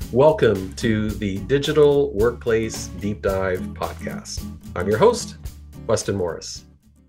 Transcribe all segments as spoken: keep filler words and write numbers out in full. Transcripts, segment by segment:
Welcome to the Digital Workplace Deep Dive podcast. I'm your host, Weston Morris.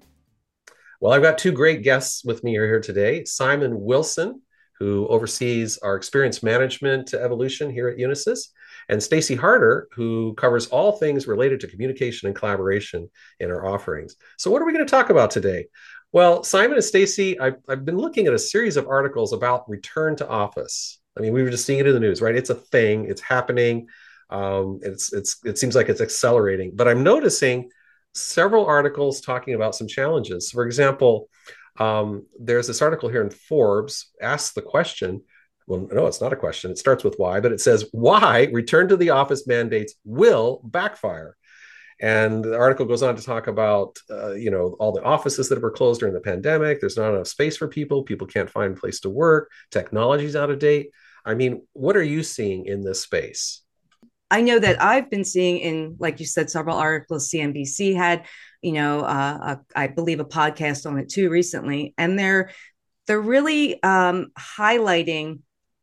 Well, I've got two great guests with me here today. Simon Wilson, who oversees our experience management evolution here at Unisys, and Stacy Harder, who covers all things related to communication and collaboration in our offerings. So what are we going to talk about today? Well, Simon and Stacy, I've, I've been looking at a series of articles about return to office. I mean, we were just seeing it in the news, right? It's a thing. It's happening. Um, it's it's it seems like it's accelerating. But I'm noticing several articles talking about some challenges. For example, um, there's this article here in Forbes asks the question. Well, no, it's not a question. It starts with why, but it says why return to the office mandates will backfire. And the article goes on to talk about, uh, you know, all the offices that were closed during the pandemic. There's not enough space for people. People can't find a place to work. Technology's out of date. I mean, what are you seeing in this space? I know that I've been seeing in, like you said, several articles. C N B C had, you know, uh, a, I believe a podcast on it too recently, and they're they're really um, highlighting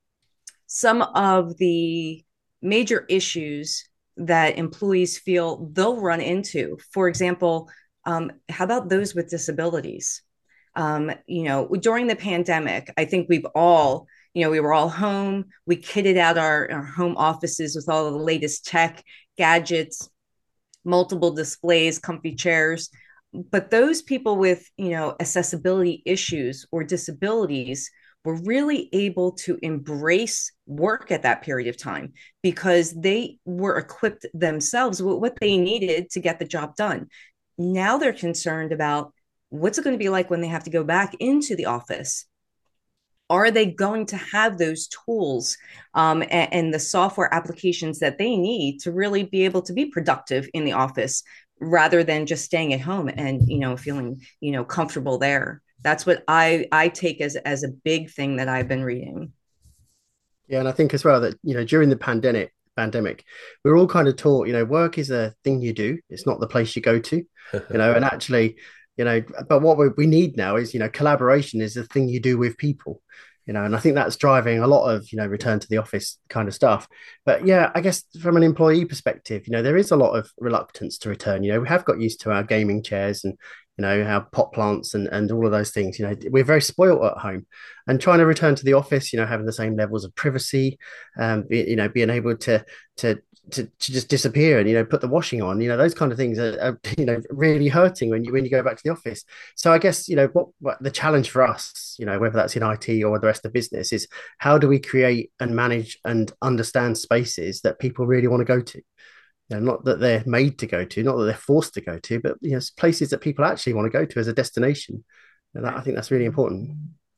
some of the major issues that employees feel they'll run into. For example, um, how about those with disabilities? Um, you know, during the pandemic, I think we've all, you know, we were all home. We kitted out our, our home offices with all of the latest tech, gadgets, multiple displays, comfy chairs. But those people with, you know, accessibility issues or disabilities were really able to embrace work at that period of time because they were equipped themselves with what they needed to get the job done. Now they're concerned about what's it going to be like when they have to go back into the office. Are they going to have those tools um, and, and the software applications that they need to really be able to be productive in the office rather than just staying at home and, you know, feeling, you know, comfortable there? That's what I, I take as, as a big thing that I've been reading. Yeah, and I think as well that, you know, during the pandemic, pandemic, we we're all kind of taught, you know, work is a thing you do. It's not the place you go to, you know, and actually, you know, but what we, we need now is, you know, collaboration is the thing you do with people, you know, and I think that's driving a lot of, you know, return to the office kind of stuff. But yeah, I guess from an employee perspective, you know, there is a lot of reluctance to return. You know, we have got used to our gaming chairs and, you know, our pot plants and, and all of those things. You know, we're very spoiled at home, and trying to return to the office, you know, having the same levels of privacy, um, be, you know, being able to to to, to just disappear and, you know, put the washing on, you know, those kind of things are, are, you know, really hurting when you when you go back to the office. So I guess, you know, what, what the challenge for us, you know, whether that's in I T or the rest of the business, is how do we create and manage and understand spaces that people really want to go to? You know, not that they're made to go to, not that they're forced to go to, but, you know, places that people actually want to go to as a destination. And that, I think that's really important.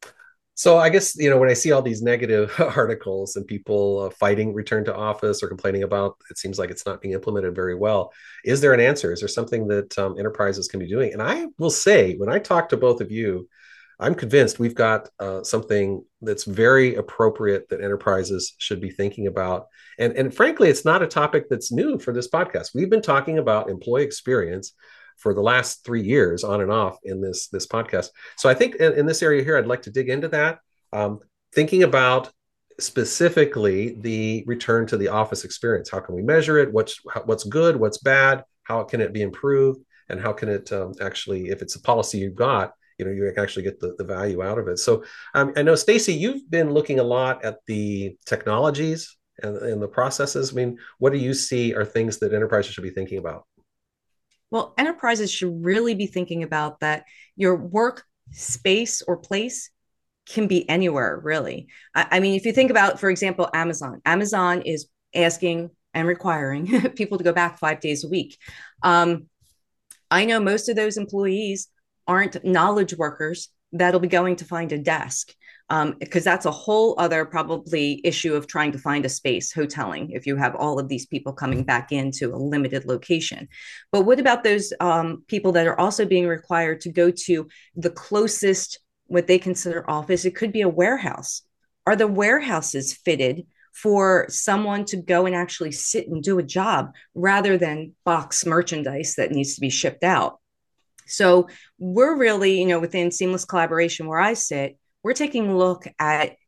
So I guess, you know, when I see all these negative articles and people uh, fighting return to office or complaining about it seems like it's not being implemented very well, is there an answer? Is there something that um, enterprises can be doing? And I will say, when I talk to both of you, I'm convinced we've got uh, something that's very appropriate that enterprises should be thinking about. And, and frankly, it's not a topic that's new for this podcast. We've been talking about employee experience for the last three years on and off in this, this podcast. So I think in, in this area here, I'd like to dig into that. Um, thinking about specifically the return to the office experience. How can we measure it? What's, what's good? What's bad? How can it be improved? And how can it um, actually, if it's a policy you've got, you know, you actually get the, the value out of it. So um, I know, Stacy, you've been looking a lot at the technologies and, and the processes. I mean, what do you see are things that enterprises should be thinking about? Well, enterprises should really be thinking about that your work space or place can be anywhere, really. I, I mean, if you think about, for example, Amazon, Amazon is asking and requiring people to go back five days a week. Um, I know most of those employees aren't knowledge workers that'll be going to find a desk um, because that's a whole other probably issue of trying to find a space, hoteling, if you have all of these people coming back into a limited location. But what about those um, people that are also being required to go to the closest, what they consider office? It could be a warehouse. Are the warehouses fitted for someone to go and actually sit and do a job rather than box merchandise that needs to be shipped out? So we're really, you know, within seamless collaboration where I sit, we're taking a look at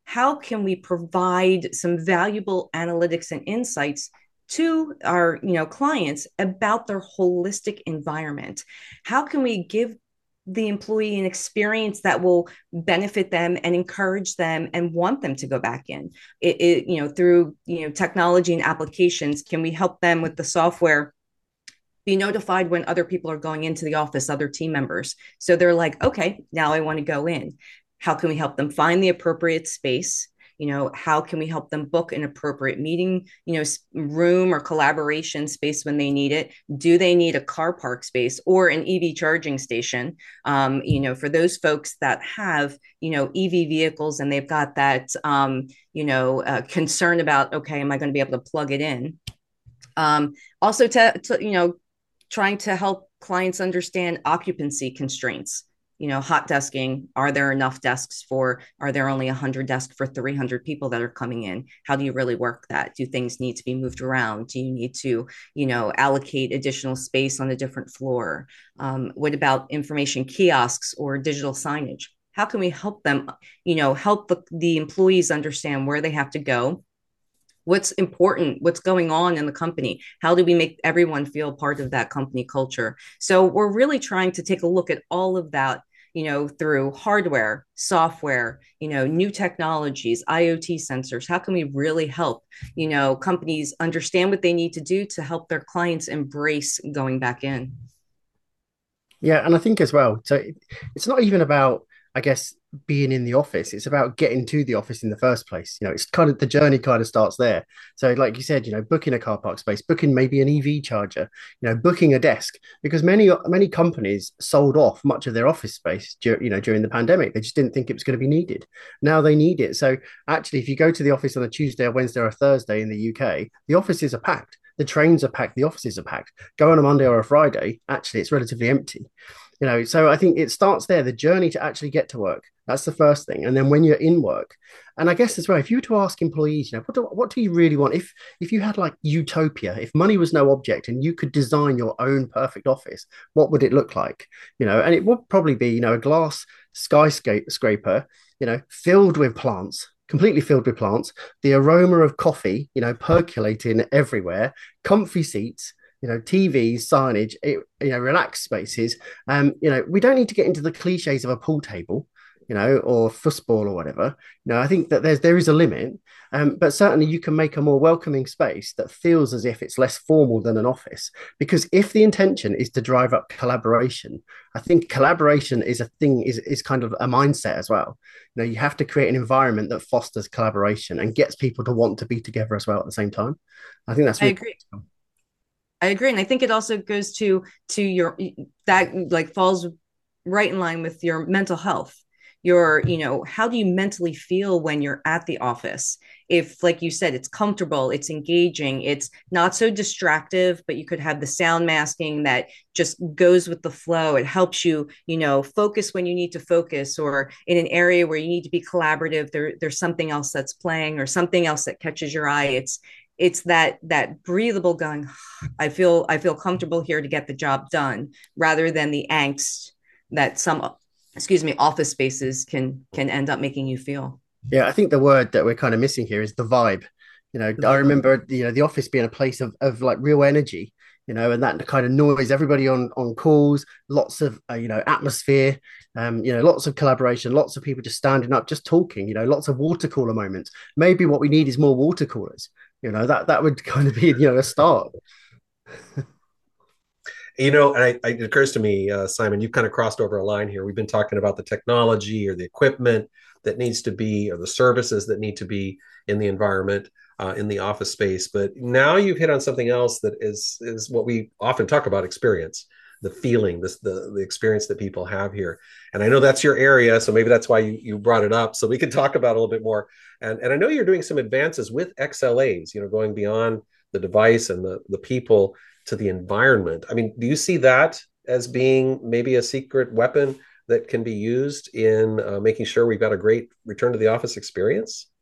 how can we provide some valuable analytics and insights to our, you know, clients about their holistic environment? How can we give the employee an experience that will benefit them and encourage them and want them to go back in? It, it, you know, through, you know, technology and applications, can we help them with the software be notified when other people are going into the office, other team members? So they're like, okay, now I want to go in. How can we help them find the appropriate space? You know, how can we help them book an appropriate meeting, you know, room or collaboration space when they need it? Do they need a car park space or an E V charging station? Um, you know, for those folks that have, you know, E V vehicles and they've got that, um, you know, uh, concern about, okay, am I going to be able to plug it in? Um, also to, to, you know, trying to help clients understand occupancy constraints. You know, hot desking, are there enough desks for, are there only one hundred desks for three hundred people that are coming in? How do you really work that? Do things need to be moved around? Do you need to, you know, allocate additional space on a different floor? Um, what about information kiosks or digital signage? How can we help them, you know, help the, the employees understand where they have to go? What's important, what's going on in the company? How do we make everyone feel part of that company culture? So we're really trying to take a look at all of that, you know, through hardware, software, you know, new technologies, I O T sensors. How can we really help, you know, companies understand what they need to do to help their clients embrace going back in? Yeah, and I think as well, so it, it's not even about, I guess, being in the office. It's about getting to the office in the first place. You know, it's kind of the journey kind of starts there. So, like you said, you know, booking a car park space, booking maybe an E V charger, you know, booking a desk, because many many companies sold off much of their office space, you know, during the pandemic. They just didn't think it was going to be needed. Now they need it. So, actually, if you go to the office on a Tuesday or Wednesday or a Thursday in the U K, the offices are packed. The trains are packed. The offices are packed. Go on a Monday or a Friday, actually, it's relatively empty. You know, so I think it starts there, the journey to actually get to work. That's the first thing. And then when you're in work, and I guess as well, if you were to ask employees, you know, what do, what do you really want? If if you had like utopia, if money was no object and you could design your own perfect office, what would it look like? You know, and it would probably be, you know, a glass skyscraper, you know, filled with plants, completely filled with plants, the aroma of coffee, you know, percolating everywhere, comfy seats, you know, T Vs, signage, it, you know, relaxed spaces. Um, you know, we don't need to get into the cliches of a pool table, you know, or football or whatever. You know, I think that there's there is a limit, um, but certainly you can make a more welcoming space that feels as if it's less formal than an office. Because if the intention is to drive up collaboration, I think collaboration is a thing, is is kind of a mindset as well. You know, you have to create an environment that fosters collaboration and gets people to want to be together as well at the same time. I think that's I really agree. I agree. And I think it also goes to to your, that like falls right in line with your mental health. Your, you know, how do you mentally feel when you're at the office? If, like you said, it's comfortable, it's engaging, it's not so distractive, but you could have the sound masking that just goes with the flow. It helps you, you know, focus when you need to focus, or in an area where you need to be collaborative, there, there's something else that's playing or something else that catches your eye. It's it's that that breathable going, I feel I feel comfortable here to get the job done, rather than the angst that some, excuse me, office spaces can can end up making you feel. Yeah, I think the word that we're kind of missing here is the vibe. You know, I remember, you know, the office being a place of, of like real energy, you know, and that kind of noise, everybody on on calls, lots of, uh, you know, atmosphere, um, you know, lots of collaboration, lots of people just standing up, just talking, you know, lots of water cooler moments. Maybe what we need is more water coolers. You know, that that would kind of be, you know, a start. You know, and I, it occurs to me, uh, Simon, you've kind of crossed over a line here. We've been talking about the technology or the equipment that needs to be, or the services that need to be in the environment, uh, in the office space. But now you've hit on something else that is is what we often talk about: experience, the feeling, this the the experience that people have here. And I know that's your area, so maybe that's why you you brought it up, so we can talk about it a little bit more. And and I know you're doing some advances with X L As, you know, going beyond the device and the the people to the environment. I mean, do you see that as being maybe a secret weapon that can be used in uh, making sure we've got a great return to the office experience?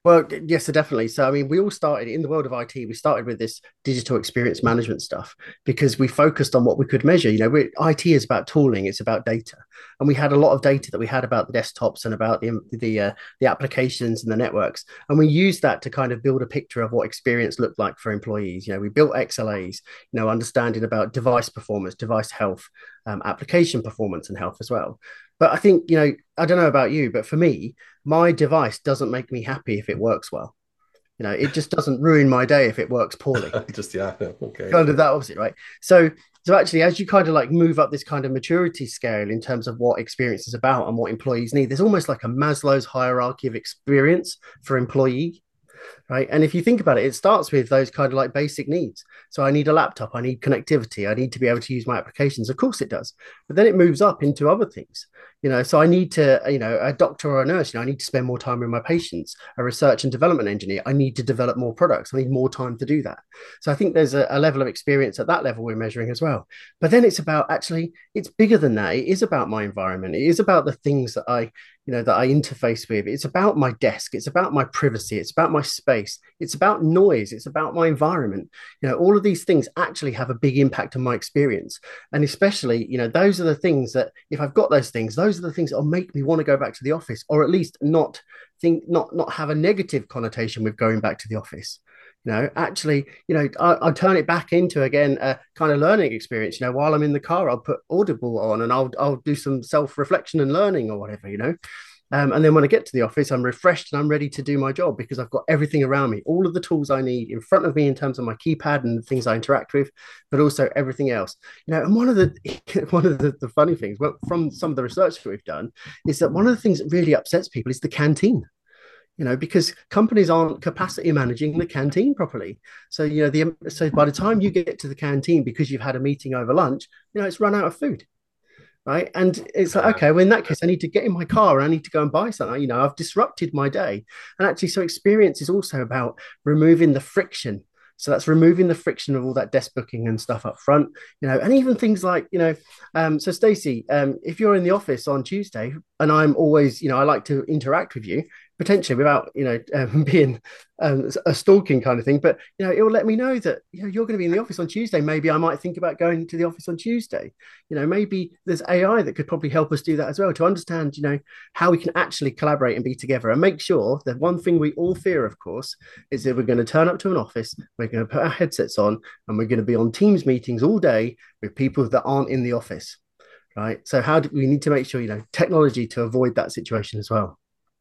Well, yes, so definitely. So, I mean, we all started in the world of I T. We started with this digital experience management stuff because we focused on what we could measure. You know, we, I T is about tooling, it's about data, and we had a lot of data that we had about the desktops and about the the uh, the applications and the networks, and we used that to kind of build a picture of what experience looked like for employees. You know, we built X L As, you know, understanding about device performance, device health, um, application performance, and health as well. But I think, you know, I don't know about you, but for me, my device doesn't make me happy if it works well. You know, it just doesn't ruin my day if it works poorly. Just, yeah, okay. Kind of that opposite, right? So, so actually, as you kind of like move up this kind of maturity scale in terms of what experience is about and what employees need, there's almost like a Maslow's hierarchy of experience for employee, right? And if you think about it, it starts with those kind of like basic needs. So I need a laptop, I need connectivity, I need to be able to use my applications. Of course it does. But then it moves up into other things, you know. So I need to, you know, a doctor or a nurse, you know, I need to spend more time with my patients. A research and development engineer, I need to develop more products. I need more time to do that. So I think there's a, a level of experience at that level we're measuring as well. But then it's about actually, it's bigger than that. It is about my environment. It is about the things that I, you know, that I interface with. It's about my desk. It's about my privacy. It's about my space. It's about noise. It's about my environment. You know, all of these things actually have a big impact on my experience. And especially, you know, those are the things that if I've got those things, those are the things that will make me want to go back to the office, or at least not think, not, not have a negative connotation with going back to the office. You know, actually, you know, I, I turn it back into again a kind of learning experience. You know, while I'm in the car, I'll put Audible on and I'll I'll do some self reflection and learning or whatever. You know, um, and then when I get to the office, I'm refreshed and I'm ready to do my job because I've got everything around me, all of the tools I need in front of me in terms of my keypad and the things I interact with, but also everything else. You know, and one of the one of the, the funny things, well, from some of the research that we've done, is that one of the things that really upsets people is the canteen. You know, because companies aren't capacity managing the canteen properly. So, you know, the so by the time you get to the canteen because you've had a meeting over lunch, you know, it's run out of food, right? And it's like, okay, well, in that case, I need to get in my car and I need to go and buy something. You know, I've disrupted my day. And actually, so experience is also about removing the friction. So that's removing the friction of all that desk booking and stuff up front, you know, and even things like, you know, um, so Stacey, um, if you're in the office on Tuesday and I'm always, you know, I like to interact with you, potentially without, you know, um, being um, a stalking kind of thing, but, you know, it will let me know that, you know, you're going to be in the office on Tuesday. Maybe I might think about going to the office on Tuesday. You know, maybe there's A I that could probably help us do that as well, to understand, you know, how we can actually collaborate and be together and make sure that one thing we all fear, of course, is that we're going to turn up to an office, we're going to put our headsets on and we're going to be on Teams meetings all day with people that aren't in the office, right? So how do we need to make sure, you know, technology to avoid that situation as well?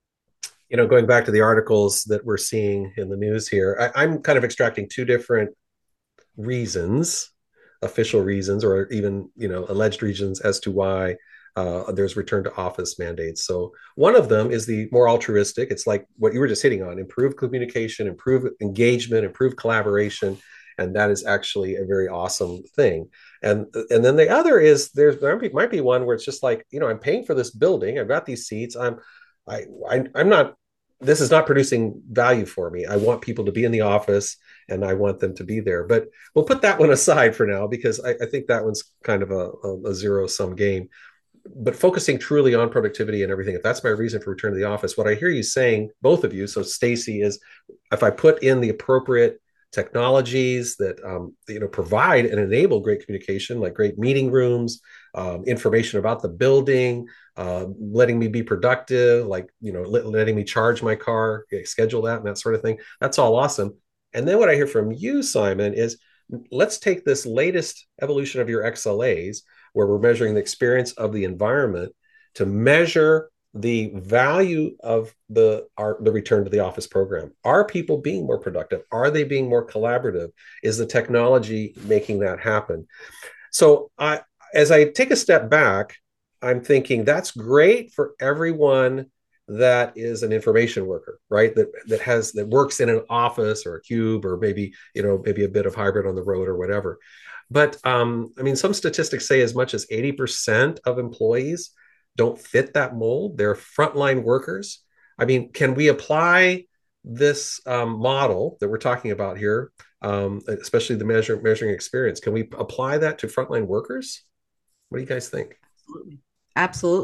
You know, going back to the articles that we're seeing in the news here, I, I'm kind of extracting two different reasons, official reasons, or even, you know, alleged reasons as to why uh, there's return to office mandates. So one of them is the more altruistic. It's like what you were just hitting on: improve communication, improve engagement, improve collaboration. And that is actually a very awesome thing. And and then the other is there's there might be one where it's just like, you know, I'm paying for this building, I've got these seats, I'm I, I I'm not this is not producing value for me. I want people to be in the office and I want them to be there. But we'll put that one aside for now because I, I think that one's kind of a, a, a zero sum game. But focusing truly on productivity and everything, if that's my reason for return to the office, what I hear you saying, both of you, so Stacey, is if I put in the appropriate technologies that um, you know provide and enable great communication, like great meeting rooms, um, information about the building, uh, letting me be productive, like you know let, letting me charge my car, schedule that and that sort of thing. That's all awesome. And then what I hear from you, Simon, is let's take this latest evolution of your X L As, where we're measuring the experience of the environment, to measure the value of the our, the return to the office program. Are people being more productive? Are they being more collaborative? Is the technology making that happen? So I, as I take a step back, I'm thinking that's great for everyone that is an information worker, right? That that has that works in an office or a cube, or maybe you know maybe a bit of hybrid on the road or whatever. But um, I mean, some statistics say as much as eighty percent of employees don't fit that mold. They're frontline workers. I mean, can we apply this um, model that we're talking about here, um, especially the measure, measuring experience? Can we apply that to frontline workers? What do you guys think? Absolutely. Absolutely.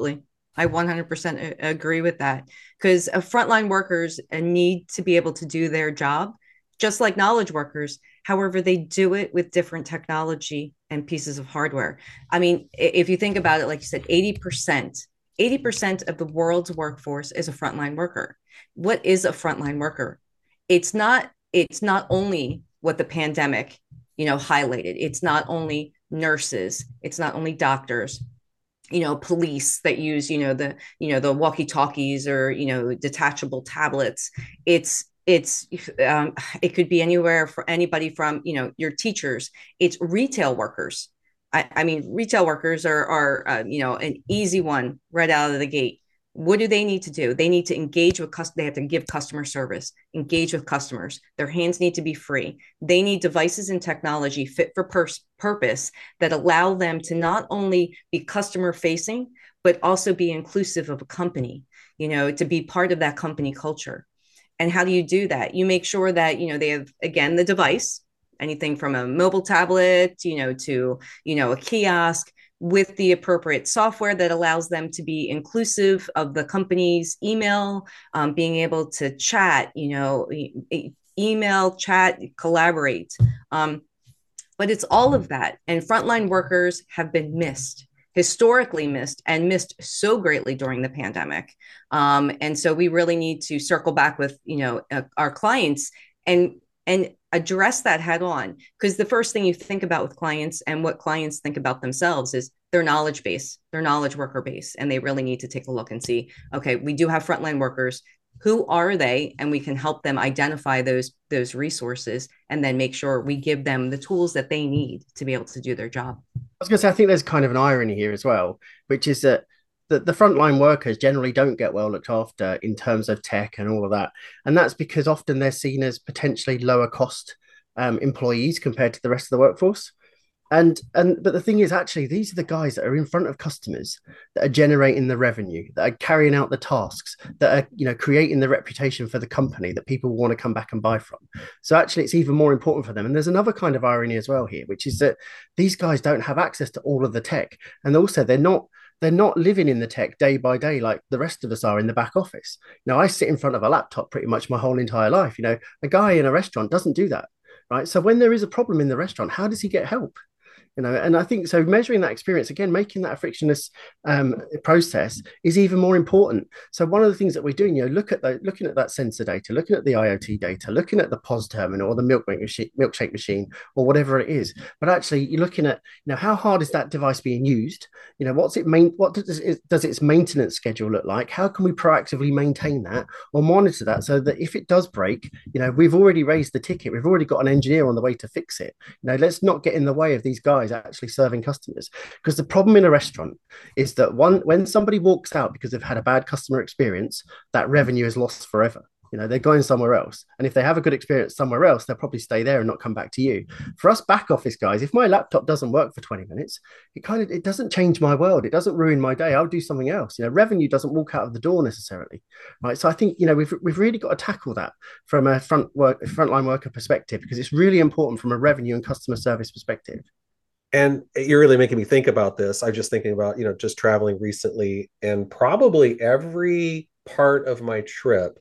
I one hundred percent agree with that, because uh, frontline workers uh, need to be able to do their job just like knowledge workers. However, they do it with different technology and pieces of hardware. I mean, if you think about it, like you said, eighty percent, eighty percent of the world's workforce is a frontline worker. What is a frontline worker? It's not, it's not only what the pandemic, you know, highlighted. It's not only nurses, it's not only doctors, you know, police that use, you know, the, you know, the walkie talkies or, you know, detachable tablets. It's, it's, um, it could be anywhere for anybody from, you know, your teachers. It's retail workers. I, I mean, retail workers are, are uh, you know, an easy one right out of the gate. What do they need to do? They need to engage with customers. They have to give customer service, engage with customers. Their hands need to be free. They need devices and technology fit for pers- purpose that allow them to not only be customer facing, but also be inclusive of a company, you know, to be part of that company culture. And how do you do that? You make sure that, you know, they have, again, the device, anything from a mobile tablet, you know, to, you know, a kiosk, with the appropriate software that allows them to be inclusive of the company's email, um, being able to chat, you know, e- email, chat, collaborate. Um, but it's all of that. And frontline workers have been missed, historically missed, and missed so greatly during the pandemic. Um, and so we really need to circle back with, you know, uh, our clients and and address that head on, because the first thing you think about with clients and what clients think about themselves is their knowledge base, their knowledge worker base, and they really need to take a look and see, okay, we do have frontline workers. Who are they? And we can help them identify those those resources and then make sure we give them the tools that they need to be able to do their job. I was going to say, I think there's kind of an irony here as well, which is that the, the frontline workers generally don't get well looked after in terms of tech and all of that. And that's because often they're seen as potentially lower cost um, employees compared to the rest of the workforce. And and but the thing is, actually, these are the guys that are in front of customers, that are generating the revenue, that are carrying out the tasks, that are, you know, creating the reputation for the company that people want to come back and buy from. So actually, it's even more important for them. And there's another kind of irony as well here, which is that these guys don't have access to all of the tech, and also they're not they're not living in the tech day by day like the rest of us are in the back office. You know, I sit in front of a laptop pretty much my whole entire life. You know, a guy in a restaurant doesn't do that, right? So when there is a problem in the restaurant, how does he get help? You know, and I think so measuring that experience, again, making that a frictionless um, process is even more important. So one of the things that we're doing, you know, look at the looking at that sensor data, looking at the IoT data, looking at the P O S terminal or the milk machine, milkshake machine or whatever it is. But actually you're looking at, you know, how hard is that device being used? You know, what's it main what does it does its maintenance schedule look like? How can we proactively maintain that or monitor that so that if it does break, you know, we've already raised the ticket, we've already got an engineer on the way to fix it. You know, let's not get in the way of these guys actually serving customers, because the problem in a restaurant is that one when somebody walks out because they've had a bad customer experience, that revenue is lost forever. You know, they're going somewhere else, and if they have a good experience somewhere else, they'll probably stay there and not come back to you. For us back office guys, if my laptop doesn't work for twenty minutes, it kind of it doesn't change my world, it doesn't ruin my day, I'll do something else. You know, revenue doesn't walk out of the door necessarily, right? So I think, you know, we've we've really got to tackle that from a front work frontline worker perspective, because it's really important from a revenue and customer service perspective. And you're really making me think about this. I'm just thinking about, you know, just traveling recently, and probably every part of my trip,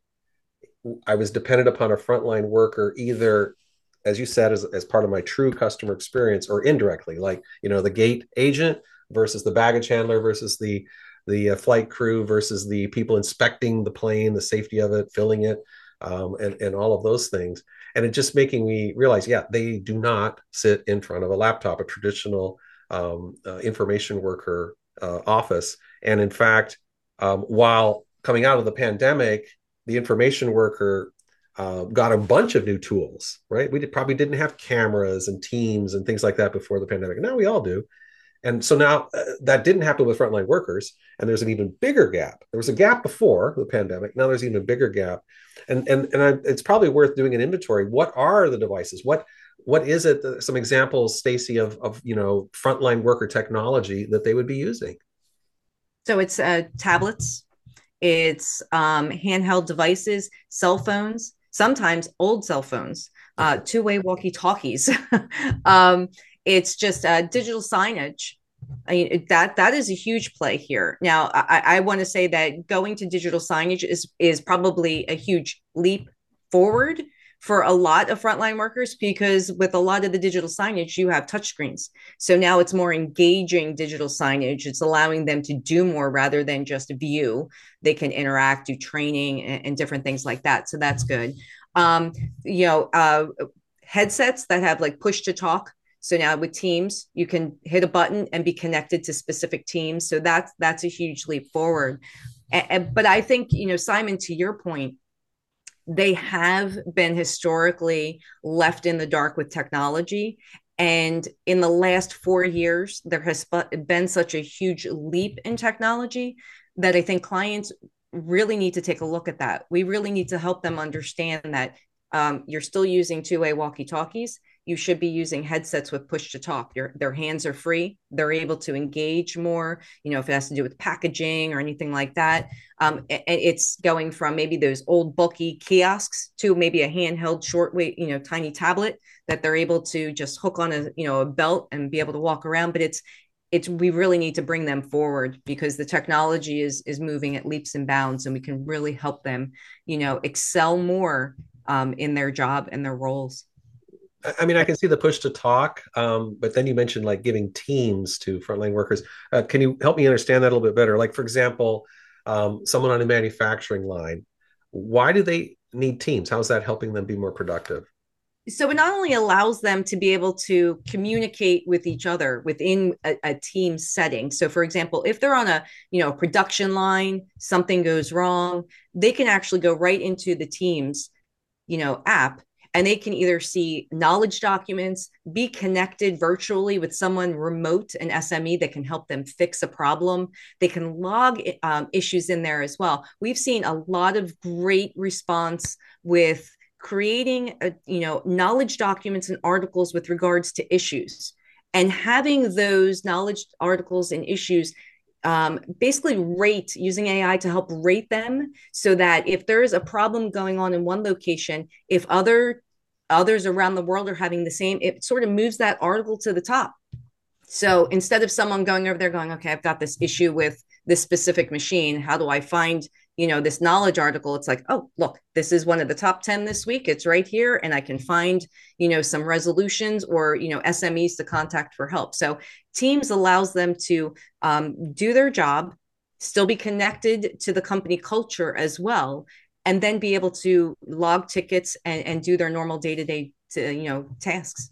I was dependent upon a frontline worker, either, as you said, as, as part of my true customer experience, or indirectly, like, you know, the gate agent versus the baggage handler versus the the uh, flight crew versus the people inspecting the plane, the safety of it, filling it, um, and, and all of those things. And it just making me realize, yeah, they do not sit in front of a laptop, a traditional um, uh, information worker uh, office. And in fact, um, while coming out of the pandemic, the information worker uh, got a bunch of new tools, right? We did, probably didn't have cameras and Teams and things like that before the pandemic. Now we all do. And so now uh, that didn't happen with frontline workers. And there's an even bigger gap. There was a gap before the pandemic. Now there's even a bigger gap. And, and, and I, it's probably worth doing an inventory. What are the devices? What, what is it? That, some examples, Stacy, of, of, you know, frontline worker technology that they would be using. So it's uh, tablets, it's um, handheld devices, cell phones, sometimes old cell phones, uh, two-way walkie-talkies. um, it's just uh, digital signage. I mean, that that is a huge play here. Now, I, I want to say that going to digital signage is is probably a huge leap forward for a lot of frontline workers, because with a lot of the digital signage, you have touchscreens. So now it's more engaging digital signage. It's allowing them to do more rather than just view. They can interact, do training, and, and different things like that. So that's good. Um, you know, uh, headsets that have like push to talk. So now with Teams, you can hit a button and be connected to specific teams. So that's that's a huge leap forward. And, but I think, you know, Simon, to your point, they have been historically left in the dark with technology. And in the last four years, there has been such a huge leap in technology that I think clients really need to take a look at that. We really need to help them understand that um, you're still using two-way walkie-talkies. You should be using headsets with push to talk. Your, their hands are free. They're able to engage more, you know, if it has to do with packaging or anything like that. Um, and it's going from maybe those old bulky kiosks to maybe a handheld short weight, you know, tiny tablet that they're able to just hook on a, you know, a belt and be able to walk around. But it's, it's, we really need to bring them forward because the technology is, is moving at leaps and bounds, and we can really help them, you know, excel more um, in their job and their roles. I mean, I can see the push to talk, um, but then you mentioned like giving teams to frontline workers. Uh, can you help me understand that a little bit better? Like, for example, um, someone on a manufacturing line, why do they need teams? How is that helping them be more productive? So it not only allows them to be able to communicate with each other within a, a team setting. So for example, if they're on a, you know, production line, something goes wrong, they can actually go right into the Teams, you know, app, and they can either see knowledge documents, be connected virtually with someone remote, an S M E that can help them fix a problem. They can log um, issues in there as well. We've seen a lot of great response with creating, a, you know, knowledge documents and articles with regards to issues, and having those knowledge articles and issues um, basically rate, using A I to help rate them, so that if there is a problem going on in one location, if other others around the world are having the same, it sort of moves that article to the top. So instead of someone going over there going, okay, I've got this issue with this specific machine, how do I find, you know, this knowledge article? It's like, oh, look, this is one of the top ten this week. It's right here. And I can find, you know, some resolutions or, you know, S M Es to contact for help. So Teams allows them to um, do their job, still be connected to the company culture as well, and then be able to log tickets and, and do their normal day-to-day, to, you know, tasks.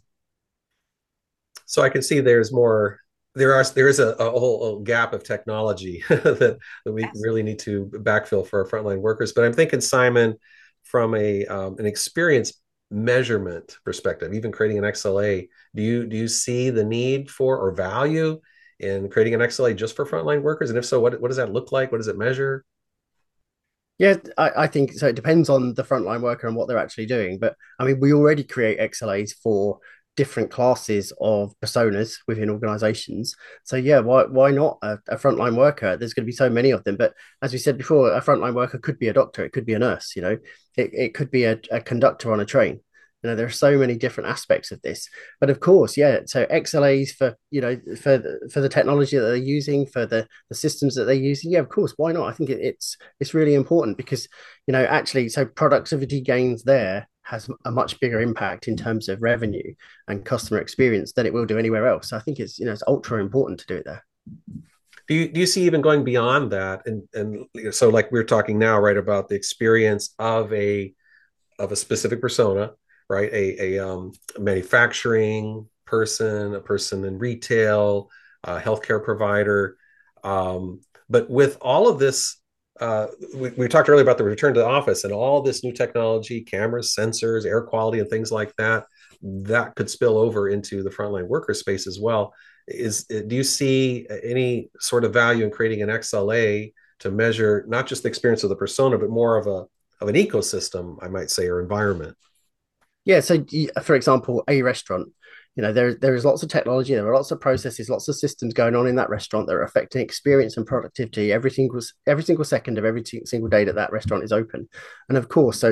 So I can see there's more. There are there is a, a whole a gap of technology that, that we Yes. really need to backfill for our frontline workers. But I'm thinking, Simon, from a um, an experience measurement perspective, even creating an X L A, do you do you see the need for or value in creating an X L A just for frontline workers? And if so, what what does that look like? What does it measure? Yeah, I, I think so. It depends on the frontline worker and what they're actually doing. But I mean, we already create X L As for different classes of personas within organizations. So yeah, why why not a, a frontline worker? There's going to be so many of them. But as we said before, a frontline worker could be a doctor, it could be a nurse, you know, it, it could be a, a conductor on a train. You know, there are so many different aspects of this. But of course, yeah. So X L As for, you know, for the, for the technology that they're using, for the the systems that they're using. Yeah, of course. Why not? I think it, it's it's really important because, you know, actually, so productivity gains there has a much bigger impact in terms of revenue and customer experience than it will do anywhere else. So I think it's, you know, it's ultra important to do it there. Do you do you see even going beyond that? And and so like we're talking now, right, about the experience of a of a specific persona, right? A, a um, manufacturing person, a person in retail, a healthcare provider. Um, but with all of this, uh, we, we talked earlier about the return to the office and all this new technology, cameras, sensors, air quality, and things like that, that could spill over into the frontline worker space as well. Is do you see any sort of value in creating an X L A to measure not just the experience of the persona, but more of a of an ecosystem, I might say, or environment? Yeah. So, for example, a restaurant, you know, there, there is lots of technology, there are lots of processes, lots of systems going on in that restaurant that are affecting experience and productivity every single, every single second of every single day that that restaurant is open. And of course, so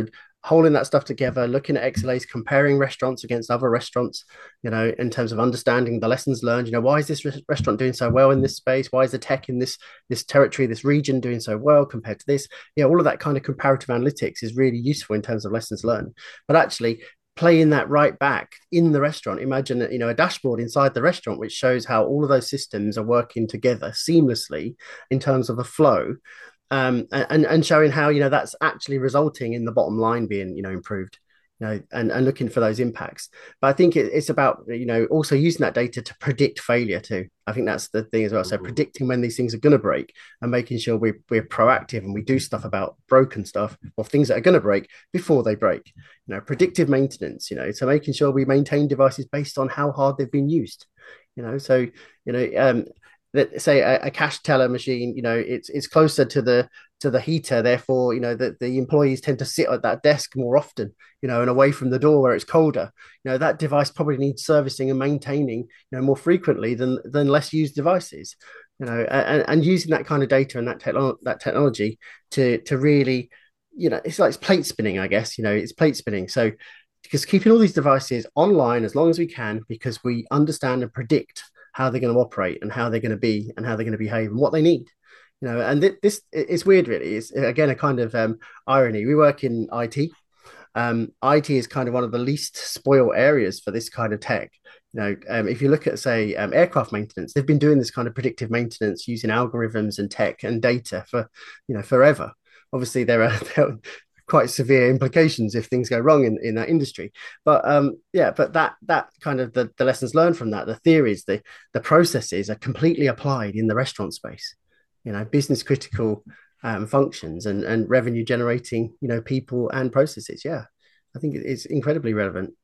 holding that stuff together, looking at X L As, comparing restaurants against other restaurants, you know, in terms of understanding the lessons learned. You know, why is this re- restaurant doing so well in this space? Why is the tech in this this territory, this region doing so well compared to this? Yeah, all of that kind of comparative analytics is really useful in terms of lessons learned. But actually, playing that right back in the restaurant. Imagine, you know, a dashboard inside the restaurant which shows how all of those systems are working together seamlessly in terms of a flow, um, and and showing how, you know, that's actually resulting in the bottom line being, you know, improved. You know, and, and looking for those impacts. But I think it, it's about, you know, also using that data to predict failure too. I think that's the thing as well. So predicting when these things are going to break and making sure we, we're proactive and we do stuff about broken stuff or things that are going to break before they break. You know, predictive maintenance, you know, so making sure we maintain devices based on how hard they've been used. You know, so, you know, um, that say a, a cash teller machine, you know, it's it's closer to the to the heater, therefore, you know, that the employees tend to sit at that desk more often, you know, and away from the door where it's colder. You know, that device probably needs servicing and maintaining, you know, more frequently than than less used devices. You know, and, and using that kind of data and that techno- that technology to to really, you know, it's like it's plate spinning, I guess. You know, it's plate spinning. So because keeping all these devices online as long as we can, because we understand and predict how they're going to operate and how they're going to be and how they're going to behave and what they need. You know, and th- this it's weird, really. It's again a kind of um, irony. We work in I T. Um, I T is kind of one of the least spoiled areas for this kind of tech. You know, um, if you look at, say, um, aircraft maintenance, they've been doing this kind of predictive maintenance using algorithms and tech and data for, you know, forever. Obviously, there are, there are quite severe implications if things go wrong in, in that industry. But um, yeah, but that that kind of the, the lessons learned from that, the theories, the the processes are completely applied in the restaurant space. You know, business critical um, functions and and revenue generating, you know, people and processes. Yeah, I think it's incredibly relevant.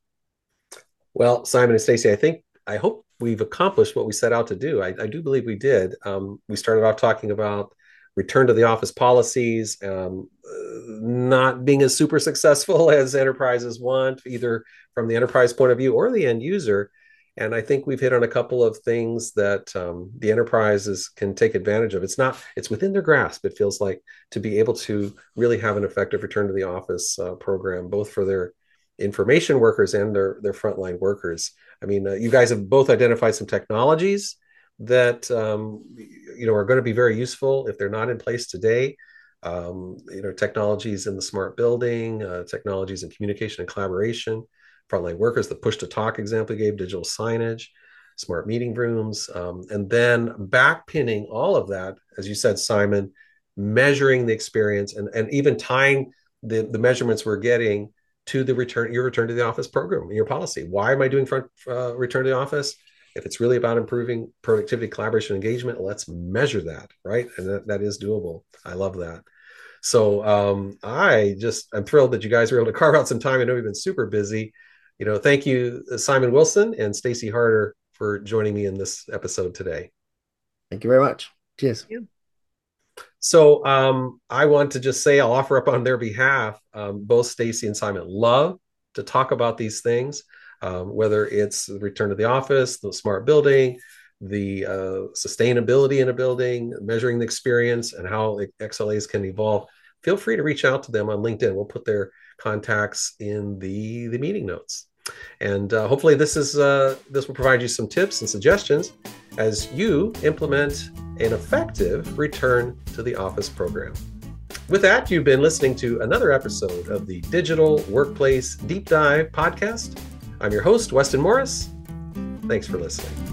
Well, Simon and Stacey, I think I hope we've accomplished what we set out to do. I, I do believe we did. Um, we started off talking about return to the office policies, um, not being as super successful as enterprises want, either from the enterprise point of view or the end user. And I think we've hit on a couple of things that um, the enterprises can take advantage of. It's not, it's within their grasp, it feels like, to be able to really have an effective return to the office uh, program, both for their information workers and their, their frontline workers. I mean, uh, you guys have both identified some technologies that um, you know are going to be very useful if they're not in place today. Um, you know, technologies in the smart building, uh, technologies in communication and collaboration, frontline workers, the push to talk example you gave, digital signage, smart meeting rooms, um, and then backpinning all of that, as you said, Simon, measuring the experience and, and even tying the, the measurements we're getting to the return, your return to the office program, your policy. Why am I doing front uh, return to the office? If it's really about improving productivity, collaboration, engagement, let's measure that, right? And that, that is doable. I love that. So um, I just, I'm thrilled that you guys were able to carve out some time. I know we've been super busy. You know, thank you, Simon Wilson and Stacey Harder, for joining me in this episode today. Thank you very much. Cheers. Thank you. So um, I want to just say, I'll offer up on their behalf, um, both Stacey and Simon love to talk about these things. Um, whether it's the return to the office, the smart building, the uh, sustainability in a building, measuring the experience and how X L As can evolve, feel free to reach out to them on LinkedIn. We'll put their contacts in the, the meeting notes. And uh, hopefully this is uh, this will provide you some tips and suggestions as you implement an effective return to the office program. With that, you've been listening to another episode of the Digital Workplace Deep Dive Podcast. I'm your host, Weston Morris. Thanks for listening.